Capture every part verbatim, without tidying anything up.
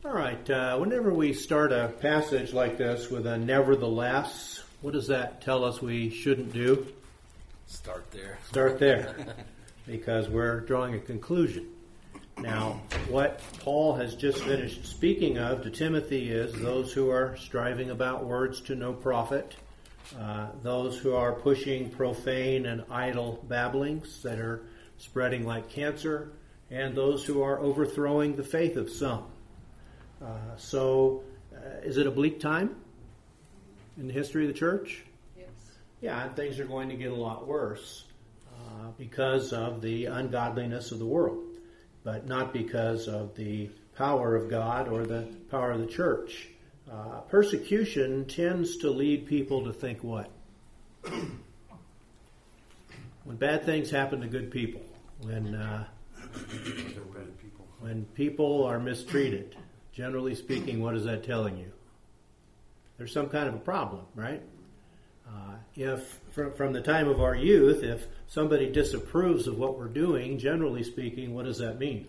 All right, uh, whenever we start a passage like this with a nevertheless, what does that tell us we shouldn't do? Start there. Start there, because we're drawing a conclusion. Now, what Paul has just finished speaking of to Timothy is those who are striving about words to no profit, uh, those who are pushing profane and idle babblings that are spreading like cancer, and those who are overthrowing the faith of some. Uh, so, uh, is it a bleak time in the history of the church? Yes. Yeah, and things are going to get a lot worse uh, because of the ungodliness of the world, but not because of the power of God or the power of the church. Uh, persecution tends to lead people to think what? When bad things happen to good people, when uh, when people are mistreated, generally speaking, what is that telling you? There's some kind of a problem, right? Uh, if from, from the time of our youth, if somebody disapproves of what we're doing, generally speaking, what does that mean?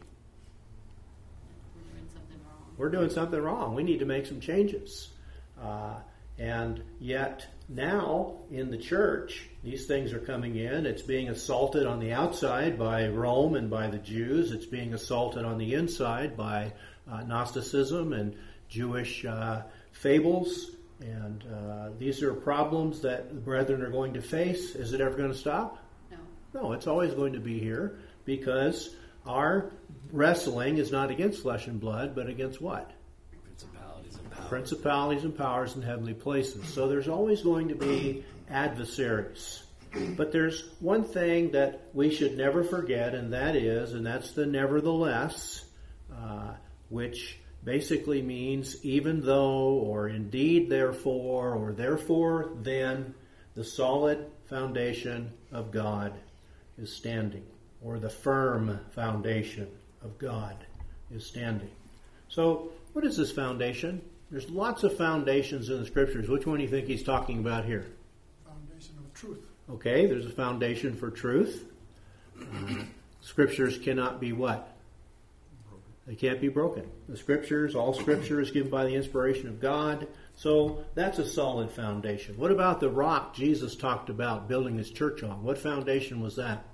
We're doing something wrong. We're doing something wrong. We need to make some changes. Uh, and yet now in the church, these things are coming in. It's being assaulted on the outside by Rome and by the Jews. It's being assaulted on the inside by uh, Gnosticism and Jewish uh, fables. And uh, these are problems that the brethren are going to face. Is it ever going to stop? No. No, it's always going to be here because our wrestling is not against flesh and blood, but against what? Principalities and powers. Principalities and powers in heavenly places. So there's always going to be adversaries. But there's one thing that we should never forget, and that is, and that's the nevertheless, uh, which basically means even though, or indeed therefore, or therefore then, the solid foundation of God is standing, or the firm foundation of God is standing. So, what is this foundation? There's lots of foundations in the Scriptures. Which one do you think he's talking about here? Foundation of truth. Okay, there's a foundation for truth. Uh, scriptures cannot be what? They can't be broken. The Scriptures, all Scripture is given by the inspiration of God. So that's a solid foundation. What about the rock Jesus talked about building his church on? What foundation was that?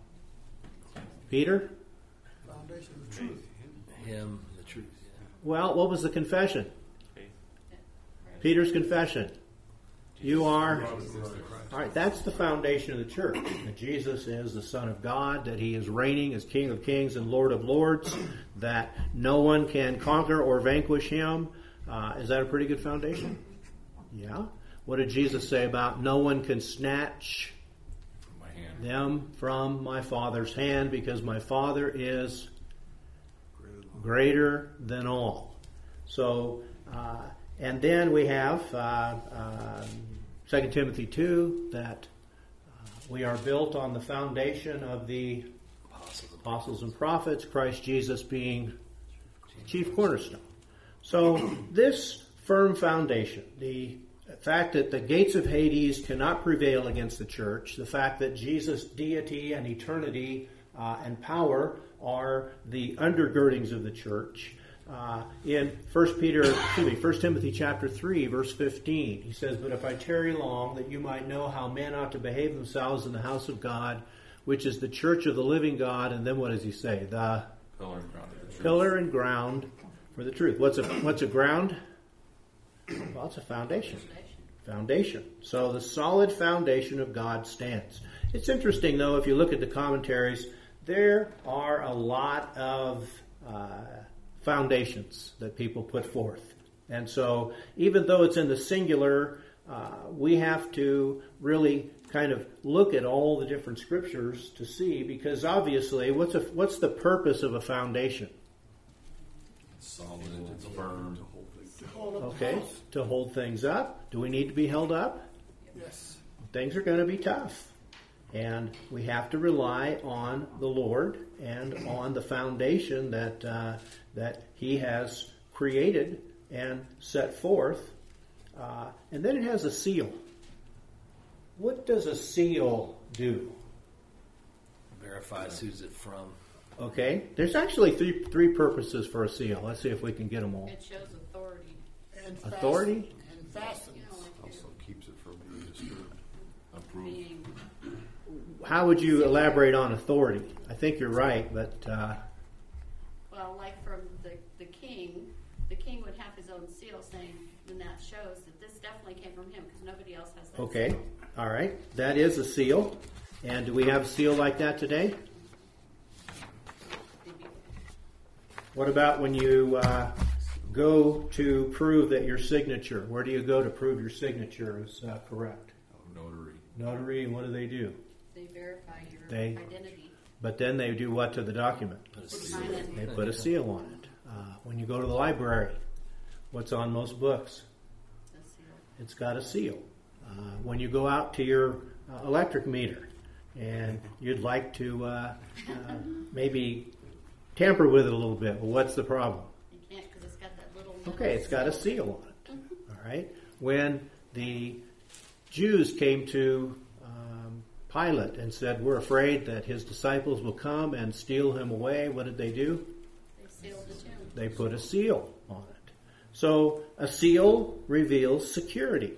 Peter? Foundation of truth. Him, the truth. Yeah. Well, what was the confession? Peter's confession. You are... All right, that's the foundation of the church. That Jesus is the Son of God, that he is reigning as King of Kings and Lord of Lords, that no one can conquer or vanquish him. Uh, is that a pretty good foundation? Yeah. What did Jesus say about no one can snatch From my hand. them from my Father's hand because my Father is greater than all. So, uh, and then we have... Uh, uh, Second Timothy two, that uh, we are built on the foundation of the Apostles. apostles and prophets, Christ Jesus being chief cornerstone. So this firm foundation, the fact that the gates of Hades cannot prevail against the church, the fact that Jesus' deity and eternity uh, and power are the undergirdings of the church. Uh, in First Peter, excuse me, First Timothy chapter three, verse fifteen, he says, "But if I tarry long, that you might know how men ought to behave themselves in the house of God, which is the church of the living God." And then what does he say? The Pillar and ground of the truth. pillar and ground for the truth. What's a what's a ground? Well, it's a foundation. Foundation. So the solid foundation of God stands. It's interesting, though, if you look at the commentaries, there are a lot of uh, foundations that people put forth. And so even though it's in the singular, uh, we have to really kind of look at all the different scriptures to see, because obviously what's a, what's the purpose of a foundation? Solid, it's firm. To hold up the Okay, house. to hold things up. Do we need to be held up? Yes. Things are going to be tough. And we have to rely on the Lord and on the foundation that uh, that He has created and set forth. Uh, and then it has a seal. What does a seal do? Verifies who's it from. Okay, there's actually three three purposes for a seal. Let's see if we can get them all. It shows authority. And Authority? fasten- And fastens. You know, like Also you're keeps it from being disturbed. Approved. being, How would you elaborate on authority? I think you're right, but uh, well, like from the, the king, the king would have his own seal saying, and that shows that this definitely came from him because nobody else has that okay, seal. all right. That is a seal. And do we have a seal like that today? Maybe. What about when you uh, go to prove that your signature? Where do you go to prove your signature is uh, correct? Oh, notary. Notary, and what do they do? They verify your They- identity. But then they do what to the document? Put a Sign seal. it. They put a seal on it. Uh, when you go to the library, what's on most books? The seal. It's got a seal. Uh, when you go out to your uh, electric meter and you'd like to uh, uh, maybe tamper with it a little bit, well, what's the problem? You can't because it's got that little. Okay, it's got a seal on it. All right. When the Jews came to um, Pilate and said, "We're afraid that his disciples will come and steal him away," what did they do? They sealed the tomb. They put a seal on it. So a seal reveals security.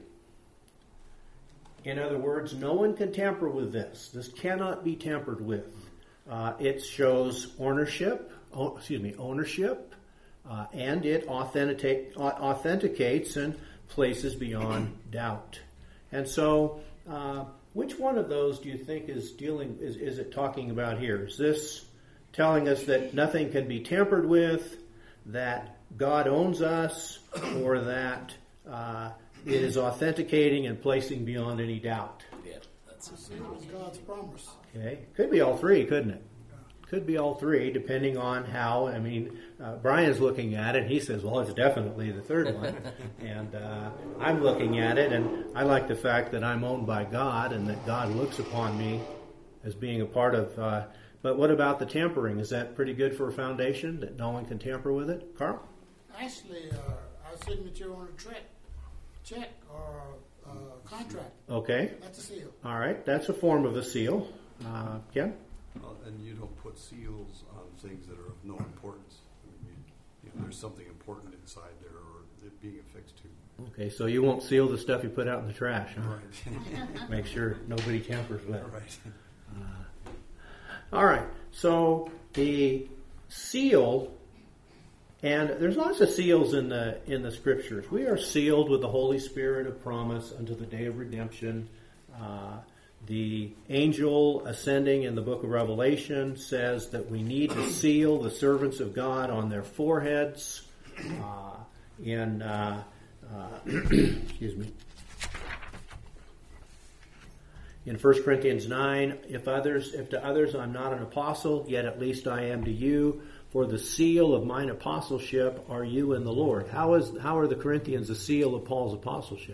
In other words, no one can tamper with this. This cannot be tampered with. Uh, it shows ownership, oh, excuse me, ownership, uh, and it authenticate, authenticates and places beyond doubt. And so, uh, which one of those do you think is dealing? Is, is it talking about here? Is this telling us that nothing can be tampered with, that God owns us, or that uh, it is authenticating and placing beyond any doubt? Yeah, that's The it. seal is God's promise. Okay, could be all three, couldn't it? Could be all three, depending on how. I mean, uh, Brian's looking at it. And he says, "Well, it's definitely the third one." And uh, I'm looking at it, and I like the fact that I'm owned by God, and that God looks upon me as being a part of. Uh, but what about the tampering? Is that pretty good for a foundation that no one can tamper with it, Carl? Actually, uh, our signature on a check, check or uh, contract, Okay, that's a seal. all right, that's a form of a seal. Uh, Ken? Well, and you don't put seals on things that are of no importance. I mean, you, you know, there's something important inside there, or it being affixed to. Okay, so you won't seal the stuff you put out in the trash, huh? Right. Make sure nobody tampers with it. right. All right, so the seal, and there's lots of seals in the in the scriptures. We are sealed with the Holy Spirit of promise unto the day of redemption. Uh, the angel ascending in the book of Revelation says that we need to seal the servants of God on their foreheads. Uh, in uh, uh, excuse me. In First Corinthians nine, if others, if to others I'm not an apostle, yet at least I am to you. For the seal of mine apostleship are you in the Lord. How is how are the Corinthians the seal of Paul's apostleship?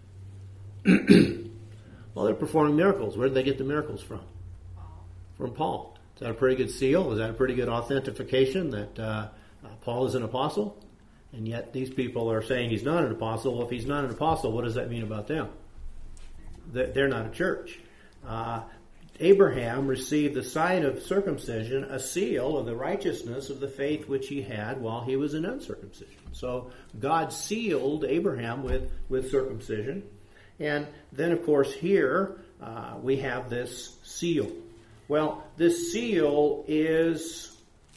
Well, they're performing miracles. Where did they get the miracles from? Paul. From Paul. Is that a pretty good seal? Is that a pretty good authentication that uh, uh, Paul is an apostle? And yet these people are saying he's not an apostle. Well, if he's not an apostle, what does that mean about them? They're not a church. Uh, Abraham received the sign of circumcision, a seal of the righteousness of the faith which he had while he was in uncircumcision. So God sealed Abraham with, with circumcision. And then, of course, here uh, we have this seal. Well, this seal is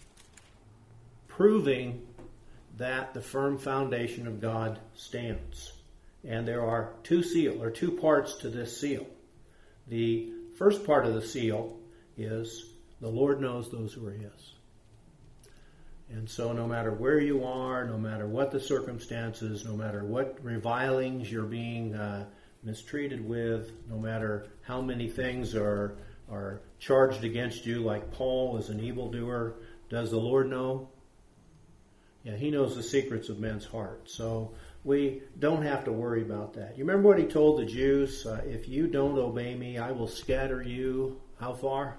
proving that the firm foundation of God stands. And there are two seal or two parts to this seal. The first part of the seal is the Lord knows those who are His. And so no matter where you are, no matter what the circumstances, no matter what revilings you're being uh, mistreated with, no matter how many things are are charged against you, like Paul is an evildoer, does the Lord know? Yeah, He knows the secrets of men's hearts. So we don't have to worry about that. You remember what He told the Jews? Uh, if you don't obey me, I will scatter you. How far?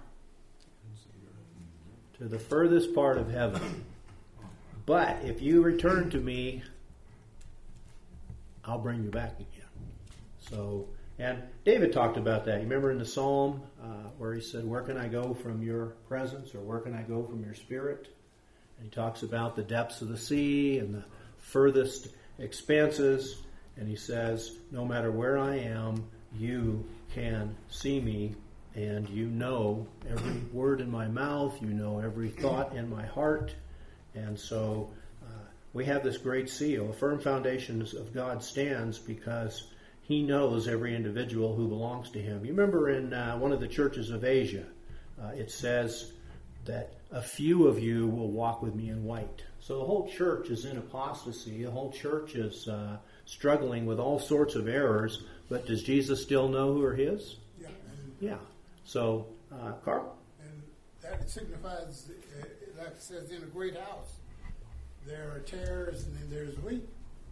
To the furthest part of heaven. But if you return to me, I'll bring you back again. So, And David talked about that. You remember in the Psalm uh, where he said, where can I go from your presence, or where can I go from your spirit? And he talks about the depths of the sea and the furthest expanses. And he says, no matter where I am, you can see me, and you know every word in my mouth, you know every thought in my heart. And so uh, we have this great seal. The firm foundations of God stands because he knows every individual who belongs to him. You remember in uh, one of the churches of Asia, uh, it says that a few of you will walk with me in white. So the whole church is in apostasy. The whole church is uh, struggling with all sorts of errors. But does Jesus still know who are his? Yeah. And, Yeah. So, uh, Carl? and that signifies, uh, like it says, in a great house, there are tares and then there's wheat.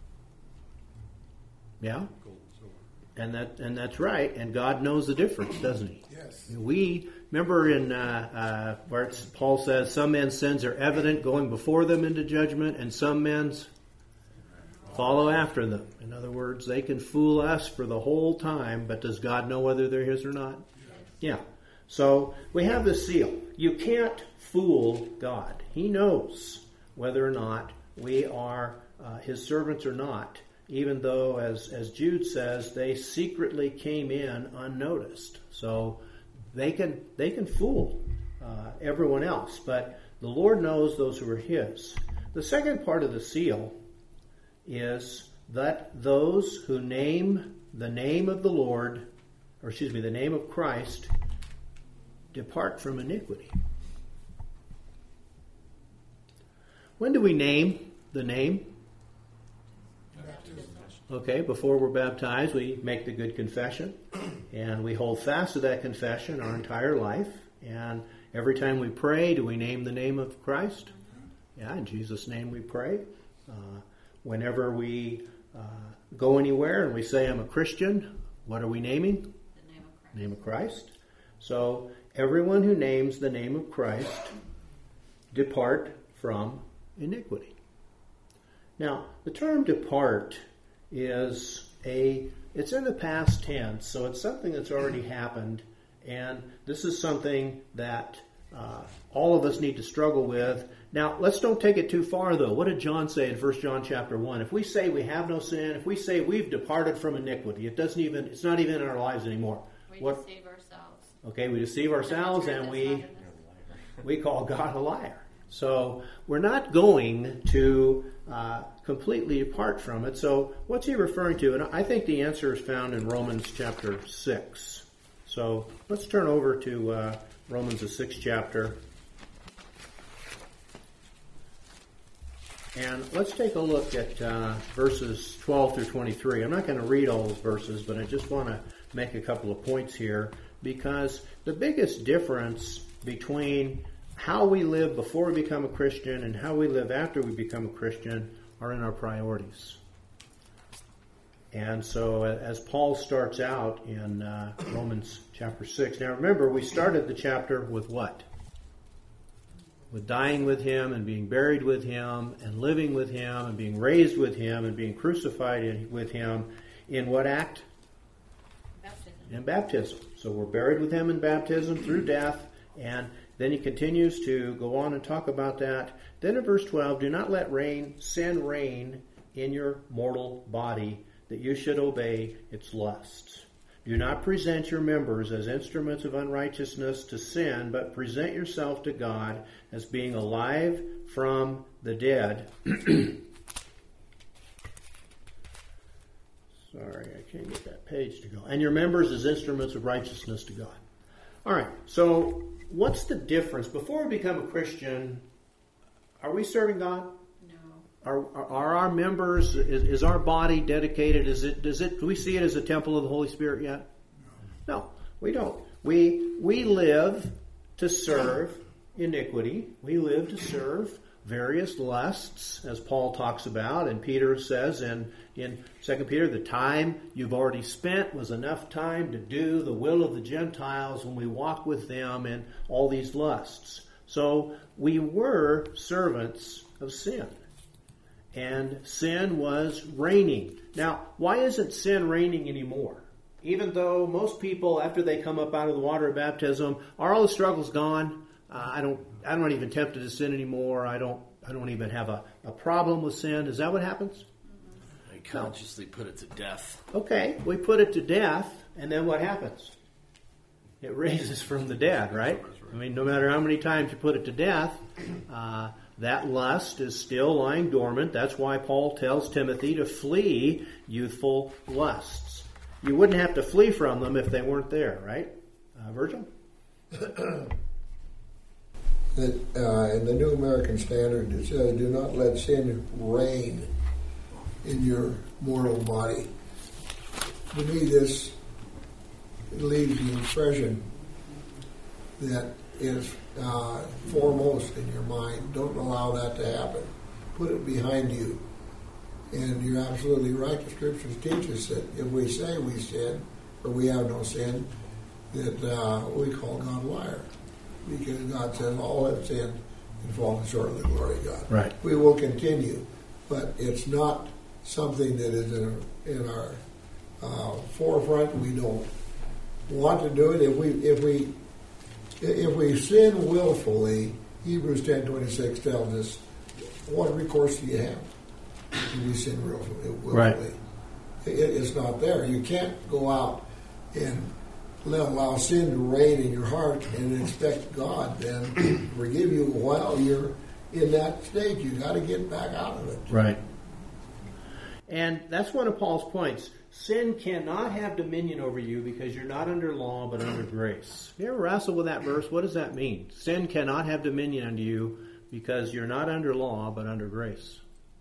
Yeah. Gold and silver. And that and that's right. And God knows the difference, doesn't he? Yes. We remember in uh, uh, where it's, Paul says, some men's sins are evident going before them into judgment, and some men's follow after them. In other words, they can fool us for the whole time, but does God know whether they're his or not? Yeah. So we have the seal. You can't fool God. He knows whether or not we are uh, his servants or not, even though, as, as Jude says, they secretly came in unnoticed. So they can they can fool uh, everyone else, but the Lord knows those who are his. The second part of the seal is that those who name the name of the Lord, or excuse me, the name of Christ, depart from iniquity. When do we name the name? Okay, before we're baptized, we make the good confession, and we hold fast to that confession our entire life. And every time we pray, do we name the name of Christ? Yeah, in Jesus' name we pray. Uh, whenever we uh, go anywhere and we say, I'm a Christian, what are we naming? The name of Christ. Name of Christ. So everyone who names the name of Christ depart from iniquity. Now, the term depart is a, it's in the past tense, so it's something that's already happened, and this is something that uh, all of us need to struggle with. Now, let's don't take it too far, though. What did John say in First John chapter one? If we say we have no sin, if we say we've departed from iniquity, it doesn't even, it's not even in our lives anymore. We What? deceive ourselves. Okay, we deceive ourselves, The truth and is we not in us. we call God a liar. So we're not going to uh, completely depart from it. So what's he referring to? And I think the answer is found in Romans chapter six. So let's turn over to uh, Romans the sixth chapter. And let's take a look at uh, verses twelve through twenty-three. I'm not going to read all those verses, but I just want to make a couple of points here, because the biggest difference between how we live before we become a Christian and how we live after we become a Christian are in our priorities. And so as Paul starts out in uh, Romans chapter six, now remember, we started the chapter with what? With dying with him and being buried with him and living with him and being raised with him and being crucified in, with him in what act? Baptism. In baptism. So we're buried with him in baptism through death, and then he continues to go on and talk about that. Then in verse twelve, do not let rain, sin reign in your mortal body, that you should obey its lusts. Do not present your members as instruments of unrighteousness to sin, but present yourself to God as being alive from the dead. Sorry, I can't get that page to go. And your members as instruments of righteousness to God. All right, so what's the difference? Before we become a Christian, are we serving God? No. Are, are, are our members, is, is our body dedicated? Is it, does it, do we see it as a temple of the Holy Spirit yet? No, no, we don't. We, we live to serve iniquity. We live to serve various lusts, as Paul talks about, and Peter says in, in Second Peter, the time you've already spent was enough time to do the will of the Gentiles when we walk with them in all these lusts. So we were servants of sin, and sin was reigning. Now, why isn't sin reigning anymore? even though most people, after they come up out of the water of baptism, are all the struggles gone? Uh, I don't. I'm not even tempted to sin anymore. I don't. I don't even have a, a problem with sin. Is that what happens? I consciously put it to death. Okay, we put it to death, and then what happens? It raises from the dead, right? I mean, no matter how many times you put it to death, uh, that lust is still lying dormant. That's why Paul tells Timothy to flee youthful lusts. You wouldn't have to flee from them if they weren't there, right? Uh, Virgil? That uh, in the New American Standard, it says, do not let sin reign in your mortal body. To me, this leaves the impression that is uh, foremost in your mind. Don't allow that to happen. Put it behind you. And you're absolutely right. The Scriptures teach us that if we say we sin, or we have no sin, that uh, we call God a liar. Because God says all have sinned and fallen short of the glory of God. Right. We will continue, but it's not something that is in, in our uh, forefront. We don't want to do it. If we if we if we sin willfully, Hebrews ten twenty-six tells us, what recourse do you have if we sin willfully? willfully? Right. It, it's not there. You can't go out and let allow sin to reign in your heart and expect God then to forgive you while you're in that state. You got to get back out of it. Right. And that's one of Paul's points. Sin cannot have dominion over you because you're not under law but under grace. You ever wrestle with that verse? What does that mean? Sin cannot have dominion unto you because you're not under law but under grace.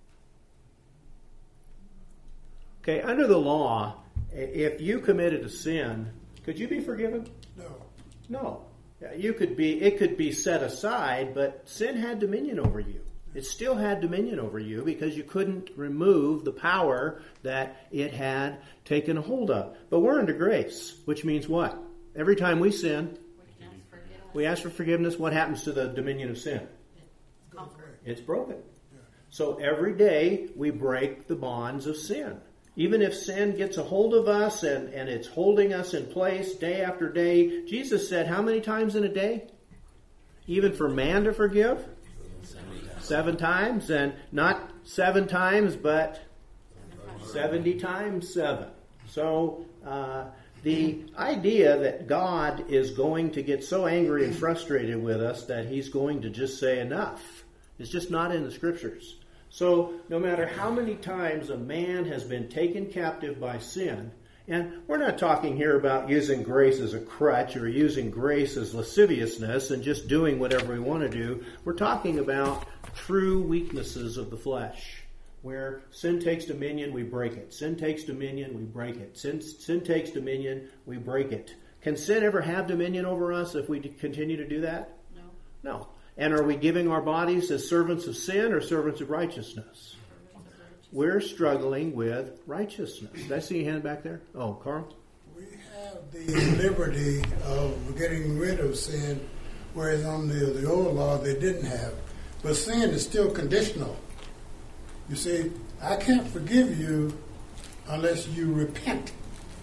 Okay, under the law, if you committed a sin, could you be forgiven? No. No. You could be, it could be set aside, but sin had dominion over you. It still had dominion over you because you couldn't remove the power that it had taken a hold of. But we're under grace, which means what? Every time we sin, We can ask forgiveness. we ask for forgiveness. What happens to the dominion of sin? It's conquered. It's broken. So every day we break the bonds of sin. Even if sin gets a hold of us and, and it's holding us in place day after day, Jesus said how many times in a day? Even for man to forgive? Seven times. And not seven times, but seventy times seven. So uh, the idea that God is going to get so angry and frustrated with us that he's going to just say enough is just not in the Scriptures. So no matter how many times a man has been taken captive by sin, and we're not talking here about using grace as a crutch or using grace as lasciviousness and just doing whatever we want to do. We're talking about true weaknesses of the flesh, where sin takes dominion, we break it. Sin takes dominion, we break it. Sin, sin takes dominion, we break it. Can sin ever have dominion over us if we continue to do that? No. No. And are we giving our bodies as servants of sin or servants of righteousness? We're struggling with righteousness. Did I see a hand back there? Oh, Carl? We have the liberty of getting rid of sin, whereas on the, the old law they didn't have. But sin is still conditional. You see, I can't forgive you unless you repent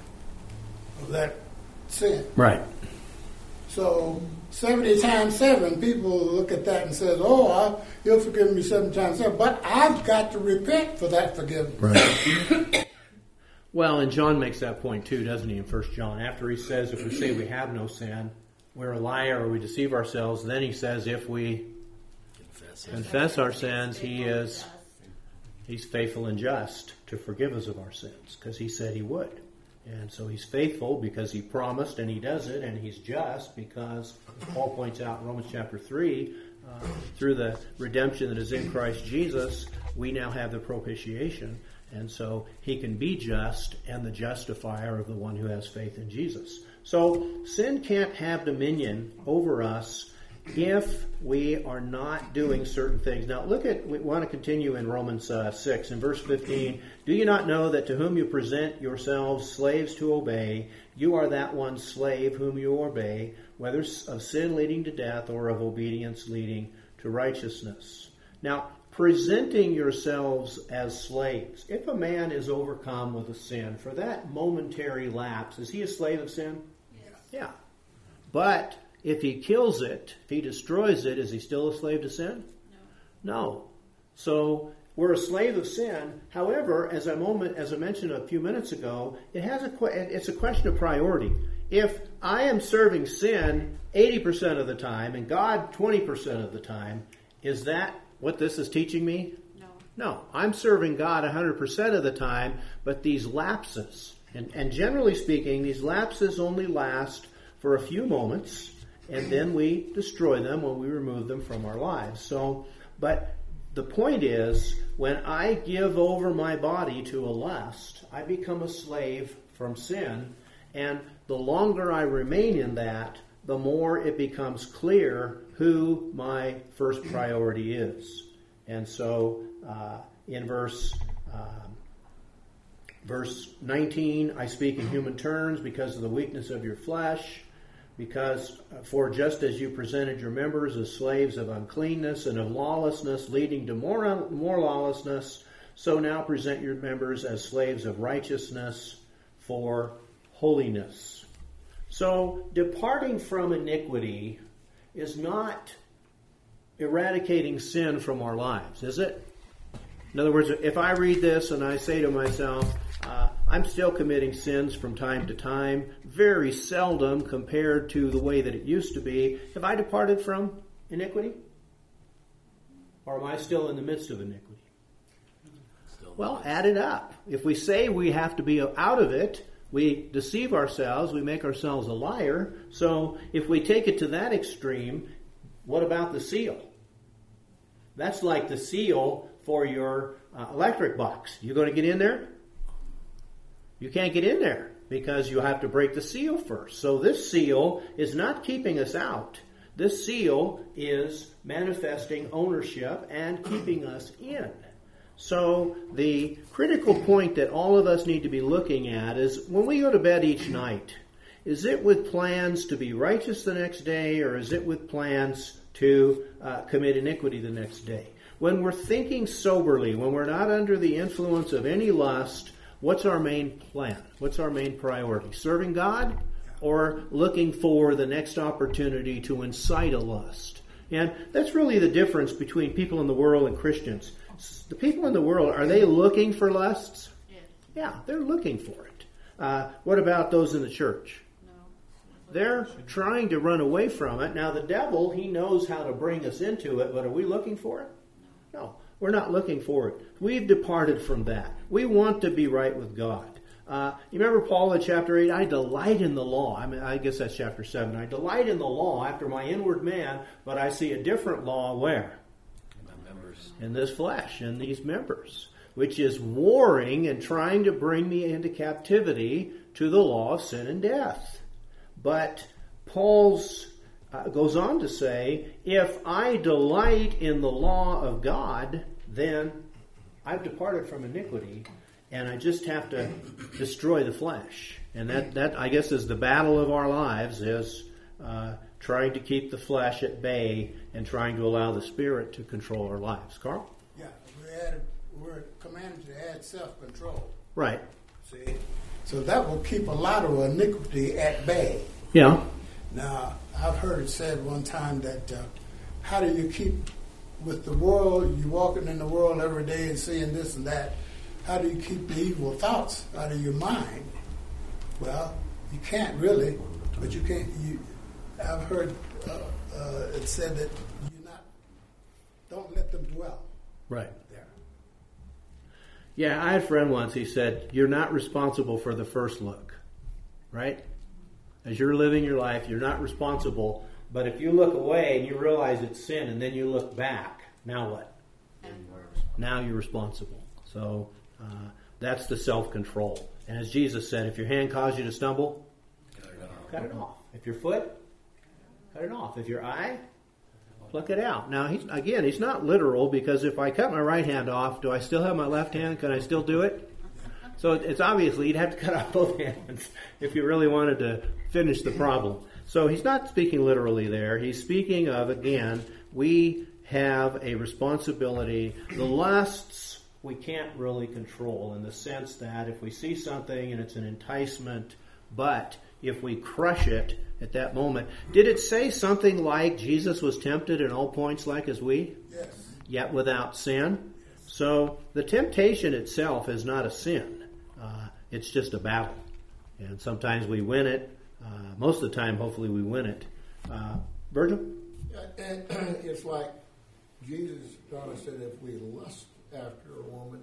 of that sin. Right. So seventy times seven, people look at that and says, "Oh, I, he'll forgive me seven times seven," but I've got to repent for that forgiveness. Right. Well, and John makes that point too, doesn't he, in First John? After he says, if we say we have no sin, we're a liar or we deceive ourselves. Then he says, if we Confess. confess our sins, he is he's faithful and just to forgive us of our sins, because he said he would. And so he's faithful because he promised and he does it, and he's just because, as Paul points out in Romans chapter three, uh, through the redemption that is in Christ Jesus, we now have the propitiation. And so he can be just and the justifier of the one who has faith in Jesus. So sin can't have dominion over us if we are not doing certain things. Now look at, we want to continue in Romans uh, six, in verse fifteen. Do you not know that to whom you present yourselves slaves to obey, you are that one slave whom you obey, whether of sin leading to death or of obedience leading to righteousness? Now, presenting yourselves as slaves. If a man is overcome with a sin, for that momentary lapse, is he a slave of sin? Yes. Yeah. But if he kills it, if he destroys it, is he still a slave to sin? No. No. So we're a slave of sin. However, as I moment, as I mentioned a few minutes ago, it has a que- it's a question of priority. If I am serving sin eighty percent of the time and God twenty percent of the time, is that what this is teaching me? No. No. I'm serving God one hundred percent of the time, but these lapses, and, and generally speaking, these lapses only last for a few moments, and then we destroy them when we remove them from our lives. So, but the point is, when I give over my body to a lust, I become a slave from sin, and the longer I remain in that, the more it becomes clear who my first priority is. And so, uh, in verse um, verse nineteen, I speak in human terms because of the weakness of your flesh. Because, for just as you presented your members as slaves of uncleanness and of lawlessness, leading to more, more lawlessness, so now present your members as slaves of righteousness for holiness. So, departing from iniquity is not eradicating sin from our lives, is it? In other words, if I read this and I say to myself, uh, I'm still committing sins from time to time, very seldom compared to the way that it used to be. Have I departed from iniquity? Or am I still in the midst of iniquity? Still Well, add it up. If we say we have to be out of it, we deceive ourselves, we make ourselves a liar. So if we take it to that extreme, what about the seal? That's like the seal for your uh, electric box. You going to get in there? You can't get in there because you have to break the seal first. So this seal is not keeping us out. This seal is manifesting ownership and keeping us in. So the critical point that all of us need to be looking at is when we go to bed each night, is it with plans to be righteous the next day, or is it with plans to uh, commit iniquity the next day? When we're thinking soberly, when we're not under the influence of any lust, what's our main plan? What's our main priority? Serving God or looking for the next opportunity to incite a lust? And that's really the difference between people in the world and Christians. The people in the world, are they looking for lusts? Yes. Yeah, they're looking for it. Uh, what about those in the church? No. They're trying to run away from it. Now, the devil, he knows how to bring us into it, but are we looking for it? No, we're not looking for it. We've departed from that. We want to be right with God. Uh, you remember Paul in chapter eight? I delight in the law. I mean, I guess that's chapter seven. I delight in the law after my inward man, but I see a different law where? My members. In this flesh, in these members, which is warring and trying to bring me into captivity to the law of sin and death. But Paul's uh, goes on to say, if I delight in the law of God, then I've departed from iniquity, and I just have to destroy the flesh. And that, that I guess, is the battle of our lives, is uh, trying to keep the flesh at bay and trying to allow the Spirit to control our lives. Carl? Yeah, we added, we're commanded to add self-control. Right. See? So that will keep a lot of iniquity at bay. Yeah. Now, I've heard it said one time that uh, how do you keep with the world, you walking in the world every day and seeing this and that, how do you keep the evil thoughts out of your mind? Well, you can't really, but you can't, you, I've heard uh, uh, it said that you not, don't let them dwell Right. there. Yeah, I had a friend once, he said, you're not responsible for the first look, right? As you're living your life, you're not responsible, but if you look away and you realize it's sin and then you look back, now what? Now you're responsible. So uh, that's the self-control. And as Jesus said, if your hand caused you to stumble, Cut it off. cut it off. If your foot, cut it off. If your eye, pluck it out. Now, he's, again, he's not literal, because if I cut my right hand off, do I still have my left hand? Can I still do it? So it's obviously you'd have to cut off both hands if you really wanted to finish the problem. So he's not speaking literally there. He's speaking of, again, we have a responsibility. The lusts we can't really control, in the sense that if we see something and it's an enticement, but if we crush it at that moment. Did it say something like Jesus was tempted in all points like as we? Yes. Yet without sin? So the temptation itself is not a sin. Uh, it's just a battle. And sometimes we win it. Uh, most of the time, hopefully, we win it. Uh, Virgil? And it's like Jesus taught us that if we lust after a woman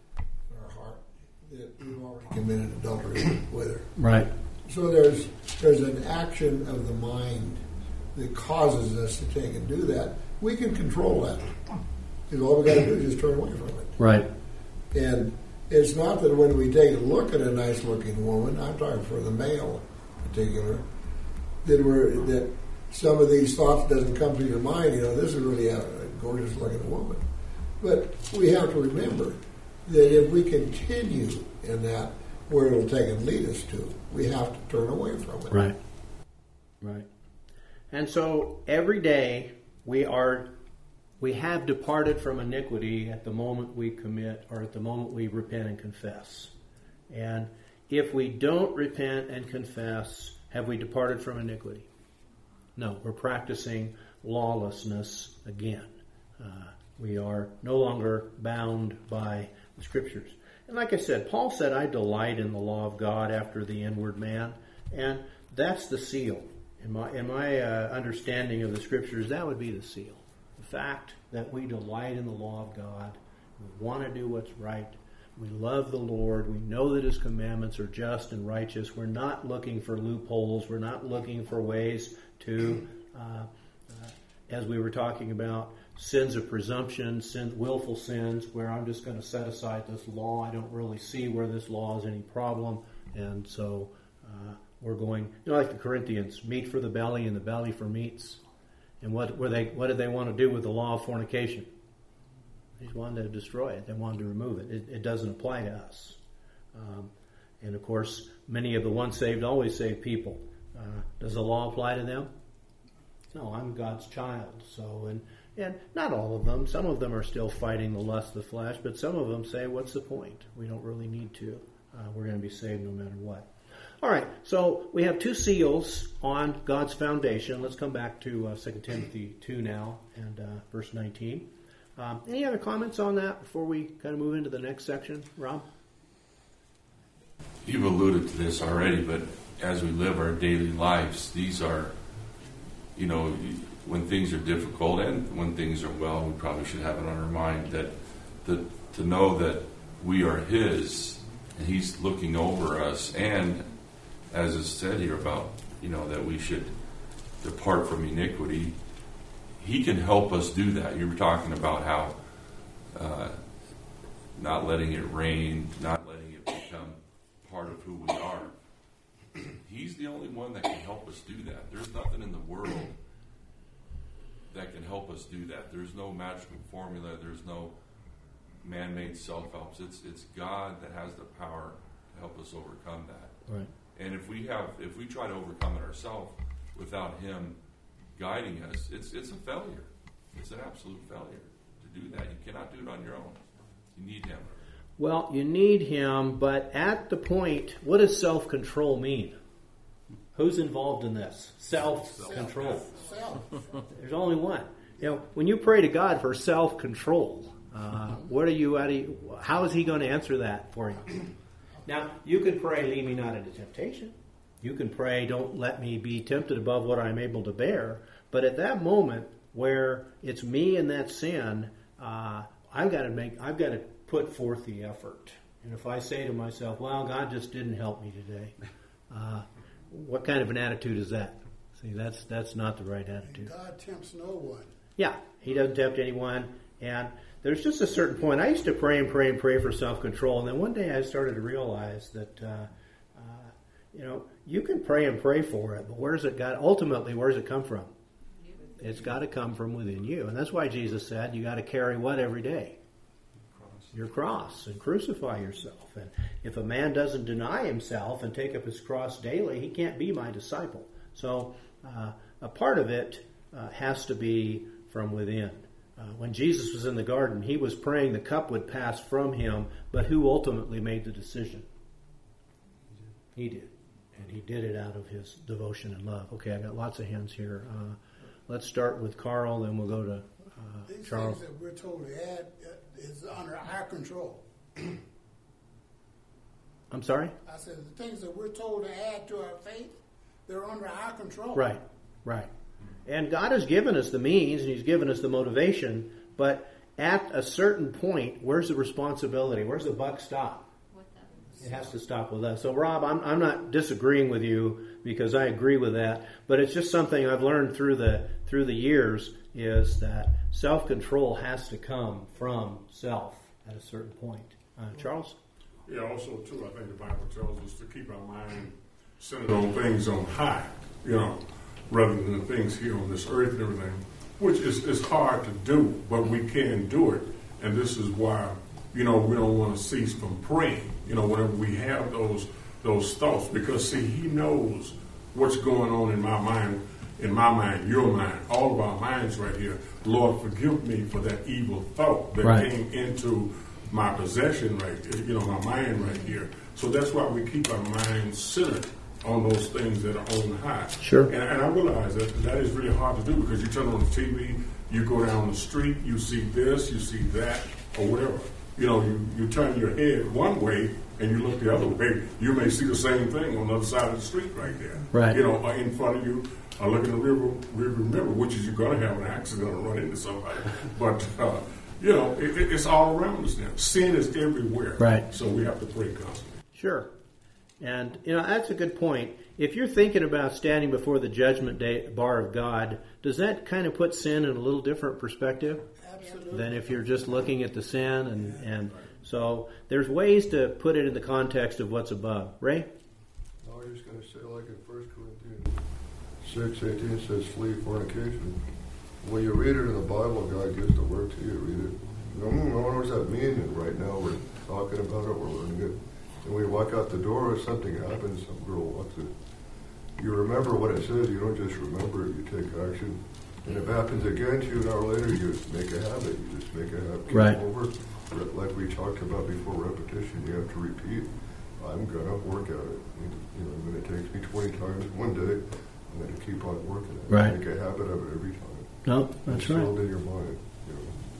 in our heart, that we've already committed adultery with her. Right. So there's there's an action of the mind that causes us to take and do that. We can control that. Because all we got to do is just turn away from it. Right. And it's not that when we take a look at a nice-looking woman, I'm talking for the male in particular, that we're that some of these thoughts doesn't come to your mind. You know, this is really a, a gorgeous-looking woman. But we have to remember that if we continue in that, where it'll take and lead us to, we have to turn away from it. Right. Right. And so every day we are we have departed from iniquity at the moment we commit, or at the moment we repent and confess. And if we don't repent and confess, have we departed from iniquity? No, we're practicing lawlessness again. Uh, we are no longer bound by the Scriptures. And like I said, Paul said, I delight in the law of God after the inward man. And that's the seal. In my, in my uh, understanding of the Scriptures, that would be the seal. The fact that we delight in the law of God. We want to do what's right. We love the Lord. We know that His commandments are just and righteous. We're not looking for loopholes. We're not looking for ways to, uh, uh, as we were talking about, sins of presumption, sin, willful sins, where I'm just going to set aside this law. I don't really see where this law is any problem. And so uh, we're going, you know, like the Corinthians, meat for the belly and the belly for meats. And what were they? What did they want to do with the law of fornication? They just wanted to destroy it. They wanted to remove it. It, it doesn't apply to us. Um, and of course, many of the once saved, always saved people. Uh, does the law apply to them? No, I'm God's child. So, and and not all of them. Some of them are still fighting the lust of the flesh, but some of them say, "What's the point? We don't really need to. Uh, we're going to be saved no matter what." All right, so we have two seals on God's foundation. Let's come back to uh, Second Timothy two now, and uh, verse nineteen. Um, any other comments on that before we kind of move into the next section, Rob? You've alluded to this already, but as we live our daily lives, these are, you know, when things are difficult and when things are well, we probably should have it on our mind that, that to know that we are His and He's looking over us, and as is said here about, you know, that we should depart from iniquity. He can help us do that. You were talking about how uh, not letting it reign, not letting it become part of who we are. He's the only one that can help us do that. There's nothing in the world that can help us do that. There's no magical formula. There's no man-made self-helps. It's it's God that has the power to help us overcome that. Right. And if we have, if we try to overcome it ourselves without Him guiding us, it's it's a failure. It's an absolute failure to do that. You cannot do it on your own. You need Him. Well, you need Him, but at the point, what does self-control mean? Who's involved in this? Self-control. Self. There's only one. You know, when you pray to God for self-control, uh, what are you? How, you, how is He going to answer that for you? Now, you can pray, lead me not into temptation. You can pray, don't let me be tempted above what I'm able to bear. But at that moment where it's me and that sin, uh, I've got to make, I've got to put forth the effort. And if I say to myself, well, God just didn't help me today, uh, what kind of an attitude is that? See, that's that's not the right attitude. God tempts no one. Yeah, He doesn't tempt anyone. And there's just a certain point. I used to pray and pray and pray for self-control. And then one day I started to realize that, uh, uh, you know, you can pray and pray for it, but where does it got? Ultimately, where does it come from? It's got to come from within you. And that's why Jesus said you got to carry what every day? Your cross, and crucify yourself. And if a man doesn't deny himself and take up his cross daily, he can't be my disciple. So uh, a part of it uh, has to be from within. Uh, when Jesus was in the garden, he was praying the cup would pass from him, but who ultimately made the decision? He did. And he did it out of his devotion and love. Okay, I got lots of hands here. Uh, let's start with Carl, then we'll go to uh, These Charles. things that we're told to add uh, is under our control. I'm sorry? I said the things that we're told to add to our faith, they're under our control. Right, right. And God has given us the means and he's given us the motivation, but at a certain point, where's the responsibility? Where's the buck stop? With that. It has to stop with us. So, Rob, I'm, I'm not disagreeing with you because I agree with that, but it's just something I've learned through the through the years is that self-control has to come from self at a certain point. Uh, Charles? Yeah, also, too, I think the Bible tells us to keep our mind centered on things on high, you know, rather than the things here on this earth and everything, which is, is hard to do, but we can do it. And this is why, you know, we don't want to cease from praying, you know, whenever we have those those thoughts, because, see, he knows what's going on in my mind, in my mind, your mind, all of our minds right here. Lord, forgive me for that evil thought that Right. came into my possession right here, you know, my mind right here. So that's why we keep our minds centered on those things that are on high. Sure. And, and I realize that that is really hard to do because you turn on the T V, you go down the street, you see this, you see that, or whatever. You know, you, you turn your head one way and you look the other way, you may see the same thing on the other side of the street right there. Right. You know, or in front of you, or look in the river, river mirror, which is you're going to have an accident or run into somebody. But, uh, you know, it, it, it's all around us now. Sin is everywhere. Right. So we have to pray constantly. Sure. And, you know, that's a good point. If you're thinking about standing before the judgment day bar of God, does that kind of put sin in a little different perspective Absolutely. than if you're just looking at the sin? And, and so there's ways to put it in the context of what's above. Ray? I was just going to say, like in First Corinthians six eighteen, it says, flee fornication. When you read it in the Bible, God gives the word to you, read it. You know, mm, what does that mean? And right now we're talking about it, we're learning it. And when you walk out the door, if something happens, some girl walks it. You remember what it says, you don't just remember it, you take action. And if it happens again to you an hour later, you just make a habit, you just make a habit. Keep Right. over. Like we talked about before, repetition, you have to repeat. I'm going to work at it. You know, when it takes me twenty times one day, I'm going to keep on working at it. Right. Make a habit of it every time. No, that's It's right. settled in your mind. You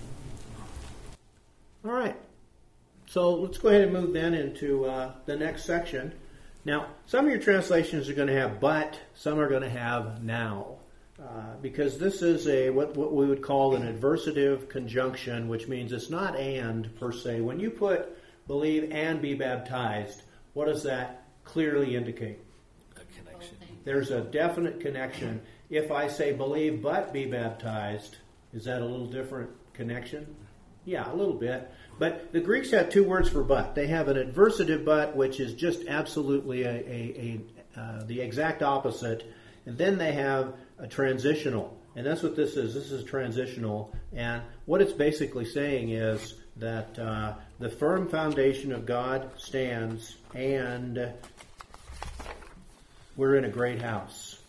know. All right. So let's go ahead and move then into uh, the next section. Now, some of your translations are going to have but, some are going to have now. Uh, because this is a what, what we would call an adversative conjunction, which means it's not and per se. When you put believe and be baptized, what does that clearly indicate? A connection. There's a definite connection. If I say believe but be baptized, is that a little different connection? Yeah, a little bit. But the Greeks have two words for but. They have an adversative but, which is just absolutely a, a, a uh, the exact opposite. And then they have a transitional. And that's what this is. This is transitional. And what it's basically saying is that uh, the firm foundation of God stands and we're in a great house.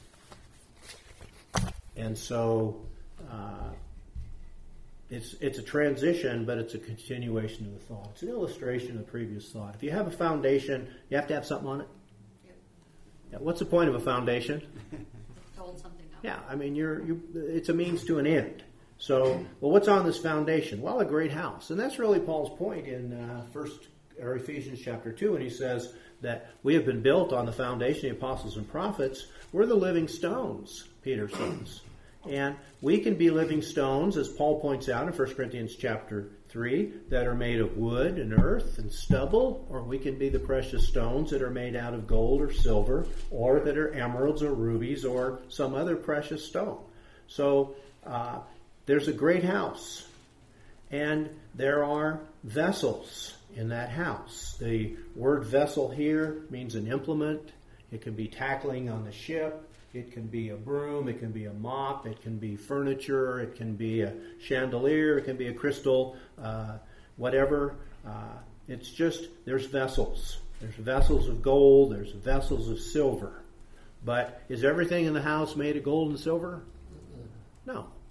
And so uh, it's it's a transition, but it's a continuation of the thought. It's an illustration of the previous thought. If you have a foundation, you have to have something on it. Yep. Yeah, what's the point of a foundation? Hold something up. Yeah, I mean, you're you. It's a means to an end. So, well, what's on this foundation? Well, a great house, and that's really Paul's point in uh, First or Ephesians chapter two, and he says that we have been built on the foundation of the apostles and prophets. We're the living stones, Peter says, and we can be living stones, as Paul points out in First Corinthians chapter three, that are made of wood and earth and stubble, or we can be the precious stones that are made out of gold or silver, or that are emeralds or rubies or some other precious stone. So uh, there's a great house, and there are vessels in that house. The word vessel here means an implement. It can be tackling on the ship. It can be a broom. It can be a mop. It can be furniture. It can be a chandelier. It can be a crystal, uh, whatever. Uh, it's just, there's vessels. There's vessels of gold. There's vessels of silver. But is everything in the house made of gold and silver? No.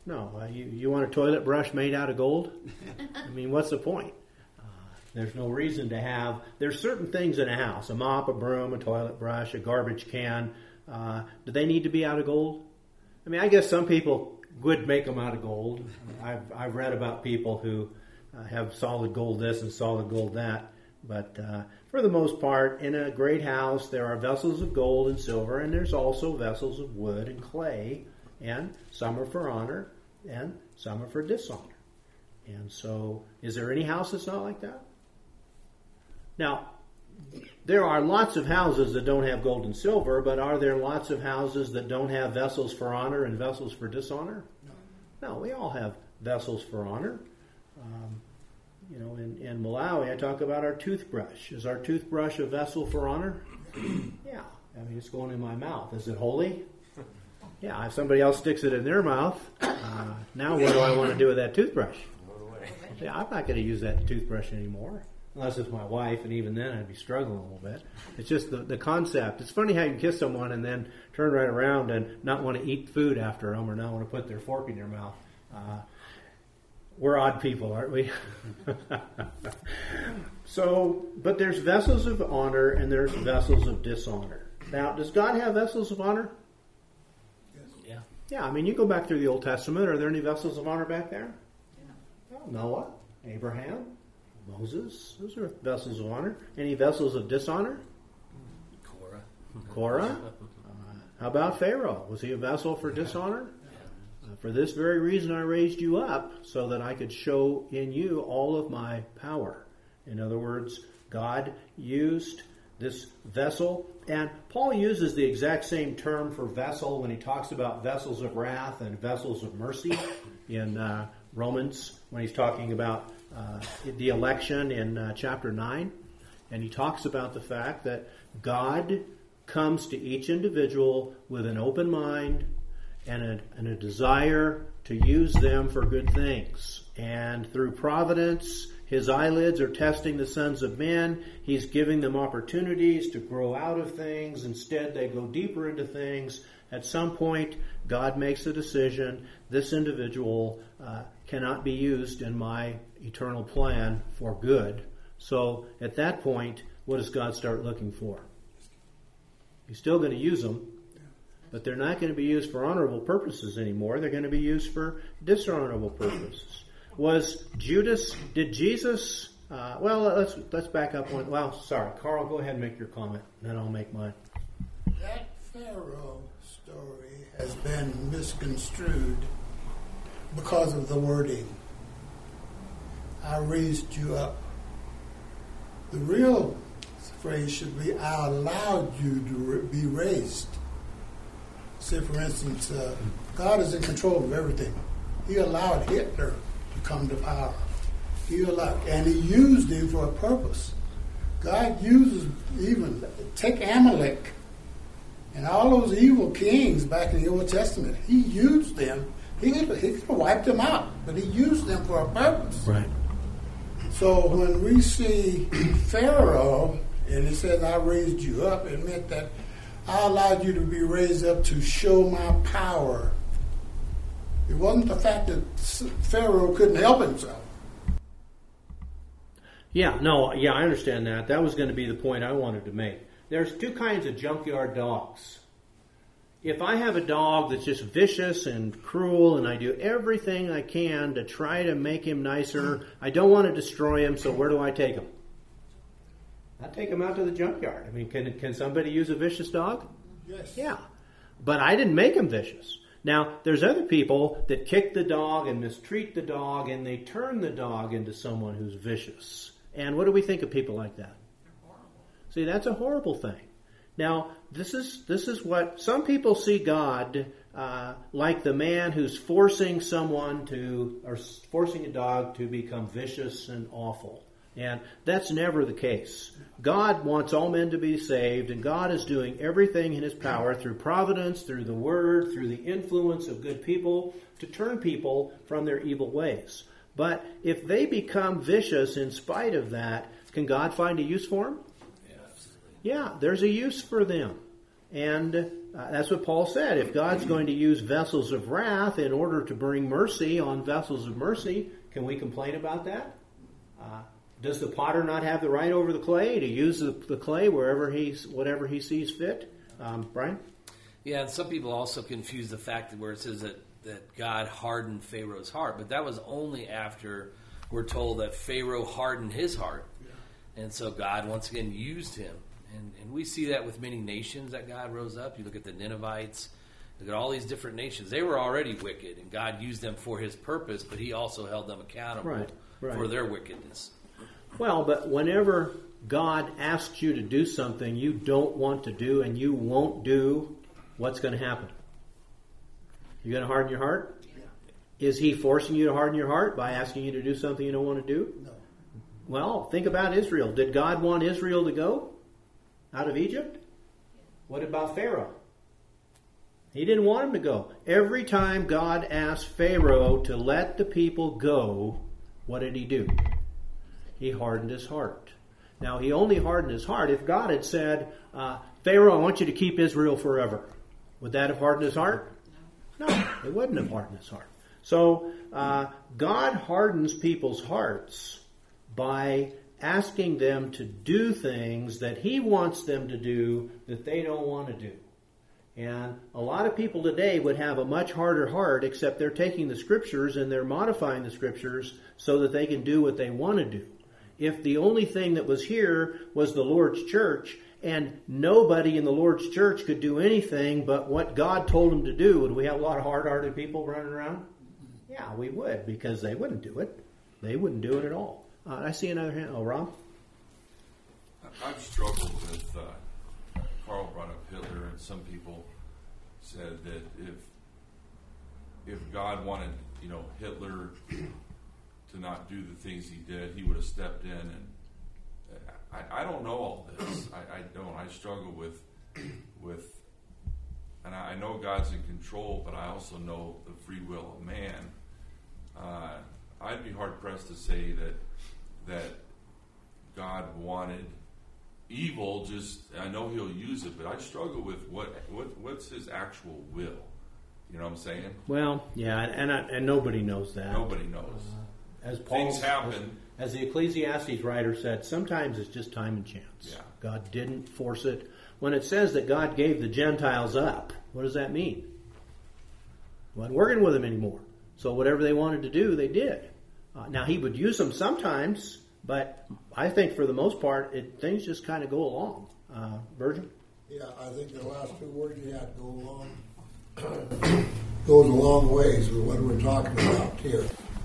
No. Uh, you, you want a toilet brush made out of gold? I mean, what's the point? Uh, there's no reason to have... There's certain things in a house, a mop, a broom, a toilet brush, a garbage can. Uh, do they need to be out of gold? I mean, I guess some people would make them out of gold. I've, I've read about people who uh, have solid gold this and solid gold that. But uh, for the most part, in a great house, there are vessels of gold and silver, and there's also vessels of wood and clay, and some are for honor, and some are for dishonor. And so, is there any house that's not like that? Now, there are lots of houses that don't have gold and silver, but are there lots of houses that don't have vessels for honor and vessels for dishonor? No, no we all have vessels for honor. Um, You know, in, in Malawi, I talk about our toothbrush. Is our toothbrush a vessel for honor? Yeah. I mean, it's going in my mouth. Is it holy? Yeah. If somebody else sticks it in their mouth, uh, now what do I want to do with that toothbrush? Yeah, I'm not going to use that toothbrush anymore. Unless it's my wife, and even then I'd be struggling a little bit. It's just the, the concept. It's funny how you can kiss someone and then turn right around and not want to eat food after them or not want to put their fork in your mouth. Uh, We're odd people, aren't we? So, but there's vessels of honor and there's vessels of dishonor. Now, does God have vessels of honor? Yeah. Yeah, I mean, you go back through the Old Testament. Are there any vessels of honor back there? Yeah. Well, Noah, Abraham, Moses. Those are vessels of honor. Any vessels of dishonor? Korah. Korah. Uh, how about Pharaoh? Was he a vessel for dishonor? For this very reason I raised you up, so that I could show in you all of my power. In other words, God used this vessel, and Paul uses the exact same term for vessel when he talks about vessels of wrath and vessels of mercy in uh, Romans, when he's talking about uh, the election in uh, chapter nine. And he talks about the fact that God comes to each individual with an open mind, And a, and a desire to use them for good things. And through providence, his eyelids are testing the sons of men. He's giving them opportunities to grow out of things. Instead, they go deeper into things. At some point, God makes a decision. This individual uh, cannot be used in my eternal plan for good. So at that point, what does God start looking for? He's still going to use them. But they're not going to be used for honorable purposes anymore. They're going to be used for dishonorable purposes. Was Judas, did Jesus, uh, well, let's let's back up one. Well, sorry, Carl, go ahead and make your comment, and then I'll make mine. That Pharaoh story has been misconstrued because of the wording. I raised you up. The real phrase should be, I allowed you to be raised. Say, for instance, uh, God is in control of everything. He allowed Hitler to come to power. He allowed, and he used him for a purpose. God uses even, take Amalek and all those evil kings back in the Old Testament. He used them. He could, he could have wiped them out, but he used them for a purpose. Right. So when we see Pharaoh, and it says, I raised you up, it meant that I allowed you to be raised up to show my power. It wasn't the fact that Pharaoh couldn't help himself. Yeah, no, yeah, I understand that. That was going to be the point I wanted to make. There's two kinds of junkyard dogs. If I have a dog that's just vicious and cruel and I do everything I can to try to make him nicer, I don't want to destroy him, so where do I take him? I take him out to the junkyard. I mean, can can somebody use a vicious dog? Yes. Yeah. But I didn't make him vicious. Now, there's other people that kick the dog and mistreat the dog, and they turn the dog into someone who's vicious. And what do we think of people like that? See, that's a horrible thing. Now, this is this is what some people see God uh, like the man who's forcing someone to, or forcing a dog to become vicious and awful. And that's never the case. God wants all men to be saved, and God is doing everything in his power through providence, through the word, through the influence of good people to turn people from their evil ways. But if they become vicious in spite of that, can God find a use for them? Yeah, absolutely. Yeah, there's a use for them. And uh, that's what Paul said. If God's going to use vessels of wrath in order to bring mercy on vessels of mercy, can we complain about that? Uh, does the potter not have the right over the clay to use the, the clay wherever he's, whatever he sees fit? Um, Brian? Yeah, and some people also confuse the fact that where it says that, that God hardened Pharaoh's heart, but that was only after we're told that Pharaoh hardened his heart. Yeah. And so God once again used him. And, and we see that with many nations that God rose up. You look at the Ninevites, look at all these different nations. They were already wicked, and God used them for his purpose, but he also held them accountable right, right. for their wickedness. Well, but whenever God asks you to do something you don't want to do and you won't do, what's going to happen? You're going to harden your heart? Yeah. Is he forcing you to harden your heart by asking you to do something you don't want to do? No. Well, think about Israel. Did God want Israel to go out of Egypt? What about Pharaoh? He didn't want him to go. Every time God asked Pharaoh to let the people go, what did he do? He hardened his heart. Now, he only hardened his heart if God had said, uh, Pharaoh, I want you to keep Israel forever. Would that have hardened his heart? No, it wouldn't have hardened his heart. So, uh, God hardens people's hearts by asking them to do things that he wants them to do that they don't want to do. And a lot of people today would have a much harder heart, except they're taking the scriptures and they're modifying the scriptures so that they can do what they want to do. If the only thing that was here was the Lord's church, and nobody in the Lord's church could do anything but what God told them to do, would we have a lot of hard-hearted people running around? Yeah, we would, because they wouldn't do it. They wouldn't do it at all. Uh, I see another hand. Oh, Rob? I've struggled with, uh, Carl brought up Hitler, and some people said that if if God wanted, you know, Hitler to not do the things he did, he would have stepped in. And I, I don't know all this. I, I don't. I struggle with, with, and I know God's in control, but I also know the free will of man. Uh, I'd be hard pressed to say that that God wanted evil. Just I know He'll use it, but I struggle with what what what's His actual will. You know what I'm saying? Well, yeah, and and, and nobody knows that. Nobody knows. Uh, as Paul, Things happen. As, as the Ecclesiastes writer said, sometimes it's just time and chance. Yeah. God didn't force it. When it says that God gave the Gentiles up, what does that mean? Wasn't working with them anymore. So whatever they wanted to do, they did. Uh, now, He would use them sometimes, but I think for the most part, it, things just kind of go along. Uh, Virgin? Yeah, I think the last two words you had, go along, goes a long ways with what we're talking about here.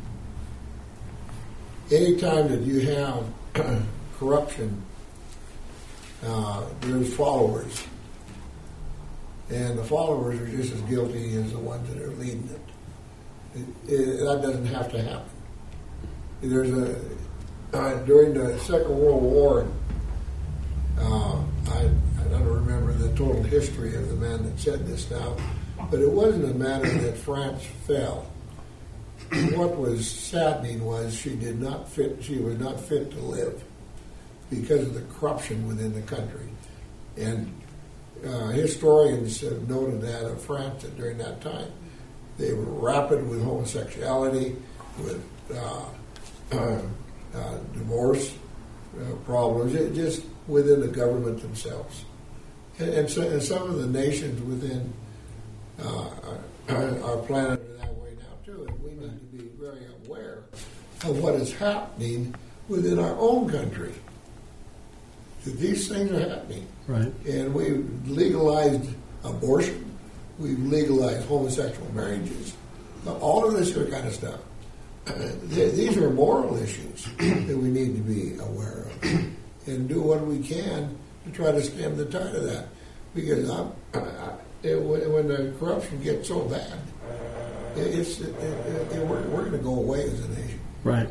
Anytime that you have corruption, uh, there's followers. And the followers are just as guilty as the ones that are leading it. it, it that doesn't have to happen. There's a uh, during the Second World War, uh, I, I don't remember the total history of the man that said this now, but it wasn't a matter that France fell. What was saddening was she did not fit. She was not fit to live because of the corruption within the country, and uh, historians have noted that of France that during that time they were rapid with homosexuality, with uh, uh, uh, divorce uh, problems, it, just within the government themselves, and, and, so, and some of the nations within uh, our, our planet are that way now too, and we need to be very aware of what is happening within our own country. These things are happening. Right. And we've legalized abortion. We've legalized homosexual marriages. All of this kind of stuff. These are moral issues that we need to be aware of and do what we can to try to stem the tide of that. Because I'm, I, it, when the corruption gets so bad, it's, it, it, it, we're, we're going to go away as a nation. Right.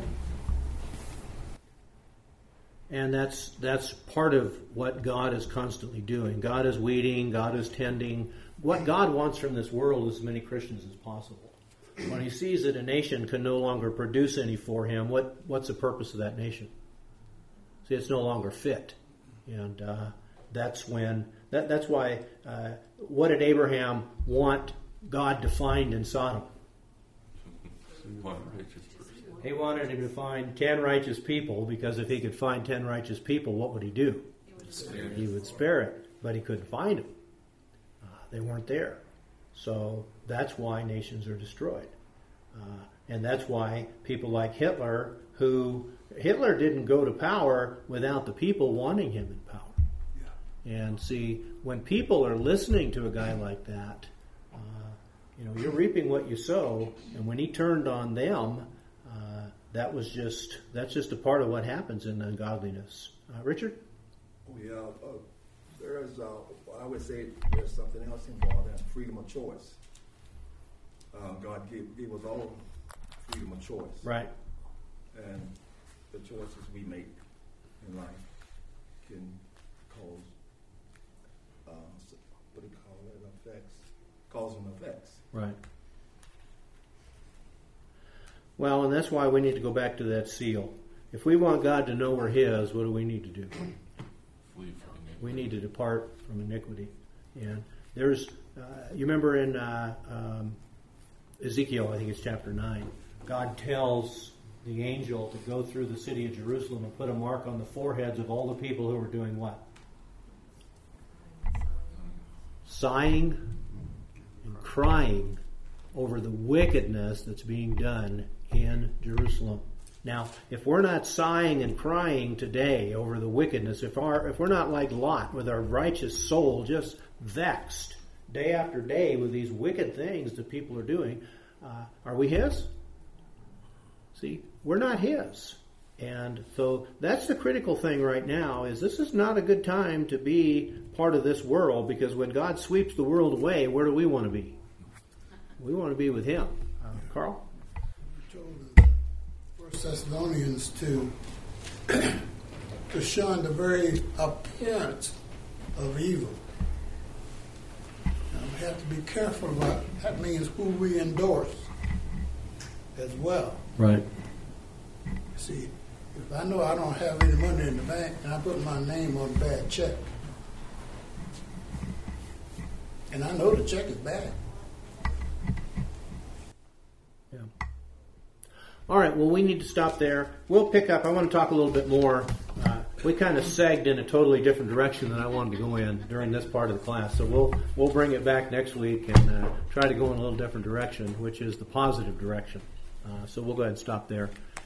And that's that's part of what God is constantly doing. God is weeding, God is tending. What God wants from this world is as many Christians as possible. When He sees that a nation can no longer produce any for Him, what what's the purpose of that nation? See, it's no longer fit. And uh, that's when, that, that's why, uh, what did Abraham want God to find in Sodom? One righteous person. He wanted him to find ten righteous people, because if he could find ten righteous people, what would he do? Spare it. He would spare it, but he couldn't find them. Uh, they weren't there. So that's why nations are destroyed. Uh, and that's why people like Hitler, who Hitler didn't go to power without the people wanting him in power. Yeah. And see, when people are listening to a guy like that, uh, you know, you're reaping what you sow. And when he turned on them, uh, that was just that's just a part of what happens in ungodliness. Uh, Richard? Oh, yeah. Uh, there is, uh, I would say there's something else involved. That's freedom of choice. Uh, God gave, gave us all freedom of choice. Right. And the choices we make in life can cause, uh, what do you call it, effects, cause and effects. Right. Well, and that's why we need to go back to that seal. If we want God to know we're His, what do we need to do? Flee from iniquity. We need to depart from iniquity. And there's, uh, you remember in uh, um, Ezekiel, I think it's chapter nine, God tells the angel to go through the city of Jerusalem and put a mark on the foreheads of all the people who were doing what? Sighing and crying over the wickedness that's being done in Jerusalem. Now, if we're not sighing and crying today over the wickedness, if our if we're not like Lot with our righteous soul just vexed day after day with these wicked things that people are doing, uh, are we His? See, we're not His. And so that's the critical thing right now, is this is not a good time to be part of this world, because when God sweeps the world away, where do we want to be? We want to be with Him. Uh, Carl? I told the First Thessalonians to to shun the very appearance of evil. Now, we have to be careful about that. Means who we endorse as well. Right. See, if I know I don't have any money in the bank and I put my name on a bad check, and I know the check is bad. Yeah. All right, well, we need to stop there. We'll pick up. I want to talk a little bit more. Uh, we kind of sagged in a totally different direction than I wanted to go in during this part of the class. So we'll we'll bring it back next week and uh, try to go in a little different direction, which is the positive direction. Uh, so we'll go ahead and stop there.